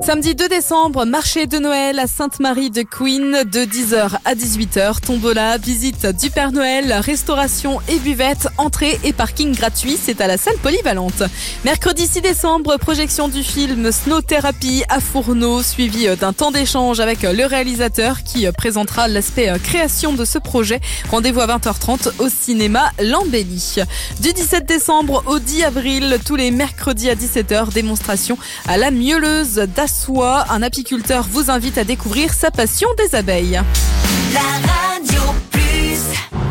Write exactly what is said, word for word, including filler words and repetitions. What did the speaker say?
Samedi deux décembre, marché de Noël à Sainte-Marie de Queen de dix heures à dix-huit heures. Tombola, visite du Père Noël, restauration et buvette, entrée et parking gratuit. C'est à la salle polyvalente. Mercredi six décembre, projection du film Snow Therapy à Fourneau, suivi d'un temps d'échange avec le réalisateur qui présentera l'aspect création de ce projet. Rendez-vous à vingt heures trente au cinéma L'Embellie. Du dix-sept décembre au dix avril, tous les mercredis à dix-sept heures, démonstration à la Mieuleuse d'Assois. Un apiculteur vous invite à découvrir sa passion des abeilles. La